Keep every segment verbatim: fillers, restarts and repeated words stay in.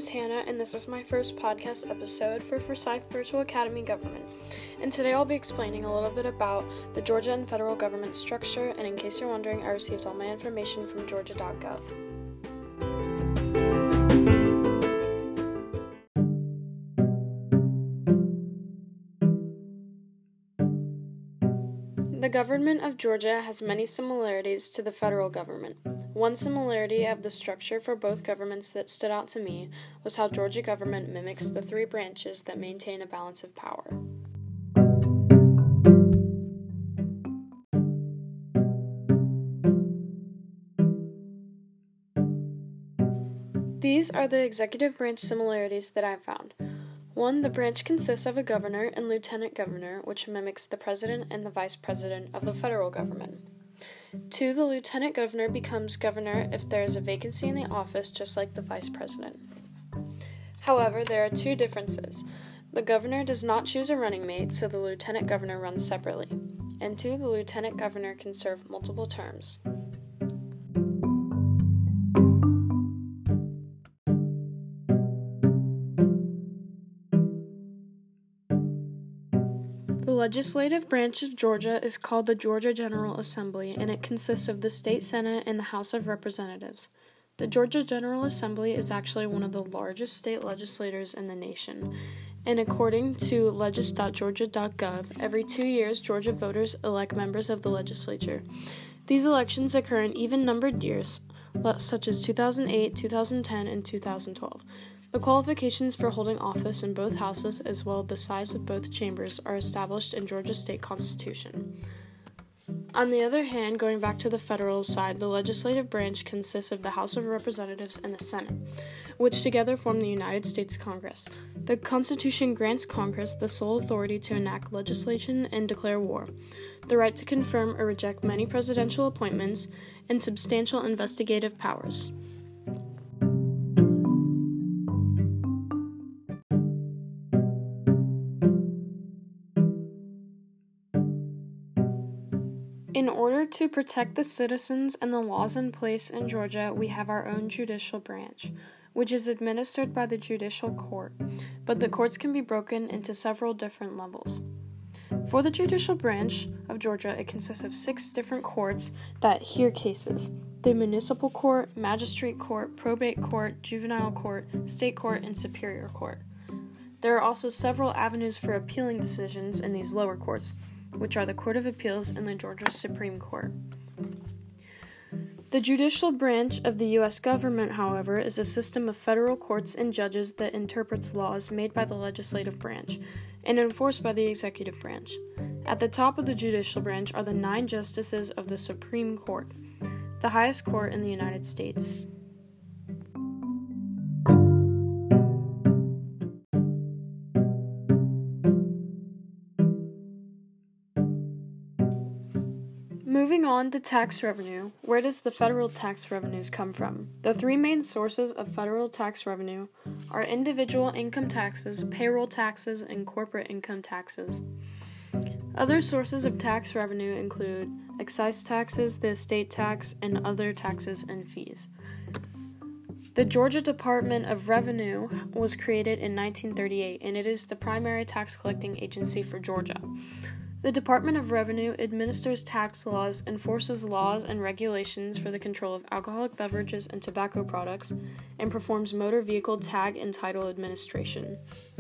name's Hannah, and this is my first podcast episode for Forsyth Virtual Academy Government. And today I'll be explaining a little bit about the Georgia and federal government structure, and in case you're wondering, I received all my information from georgia dot gov. The government of Georgia has many similarities to the federal government. One similarity of the structure for both governments that stood out to me was how Georgia government mimics the three branches that maintain a balance of power. These are the executive branch similarities that I've found. One, the branch consists of a governor and lieutenant governor, which mimics the president and the vice president of the federal government. Two, the lieutenant governor becomes governor if there is a vacancy in the office, just like the vice president. However, there are two differences. The governor does not choose a running mate, so the lieutenant governor runs separately. And two, the lieutenant governor can serve multiple terms. The legislative branch of Georgia is called the Georgia General Assembly, and it consists of the state Senate and the House of Representatives. The Georgia General Assembly is actually one of the largest state legislators in the nation, and according to legis dot georgia dot gov, every two years Georgia voters elect members of the legislature. These elections occur in even-numbered years, such as two thousand eight, two thousand ten, and two thousand twelve. The qualifications for holding office in both houses, as well as the size of both chambers, are established in Georgia's state constitution. On the other hand, going back to the federal side, the legislative branch consists of the House of Representatives and the Senate, which together form the United States Congress. The Constitution grants Congress the sole authority to enact legislation and declare war, the right to confirm or reject many presidential appointments, and substantial investigative powers. In order to protect the citizens and the laws in place in Georgia, we have our own judicial branch, which is administered by the judicial court, but the courts can be broken into several different levels. For the judicial branch of Georgia, it consists of six different courts that hear cases: the municipal court, magistrate court, probate court, juvenile court, state court, and superior court. There are also several avenues for appealing decisions in these lower courts, which are the Court of Appeals and the Georgia Supreme Court. The judicial branch of the U S government, however, is a system of federal courts and judges that interprets laws made by the legislative branch and enforced by the executive branch. At the top of the judicial branch are the nine justices of the Supreme Court, the highest court in the United States. Moving on to tax revenue, where does the federal tax revenues come from? The three main sources of federal tax revenue are individual income taxes, payroll taxes, and corporate income taxes. Other sources of tax revenue include excise taxes, the estate tax, and other taxes and fees. The Georgia Department of Revenue was created in nineteen thirty-eight, and it is the primary tax collecting agency for Georgia. The Department of Revenue administers tax laws, enforces laws and regulations for the control of alcoholic beverages and tobacco products, and performs motor vehicle tag and title administration.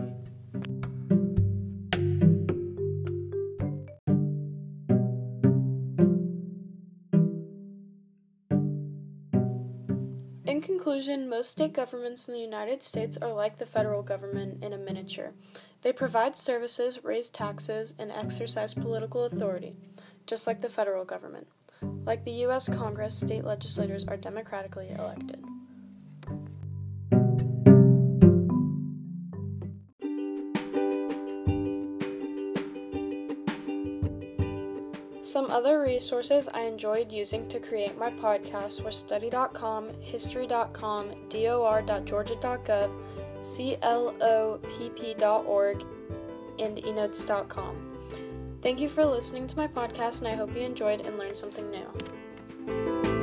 In conclusion, most state governments in the United States are like the federal government in a miniature. They provide services, raise taxes, and exercise political authority, just like the federal government. Like the U S Congress, state legislators are democratically elected. Some other resources I enjoyed using to create my podcast were study dot com, history dot com, D O R dot georgia dot gov, C L O P P dot org, and e notes dot com. Thank you for listening to my podcast, and I hope you enjoyed and learned something new.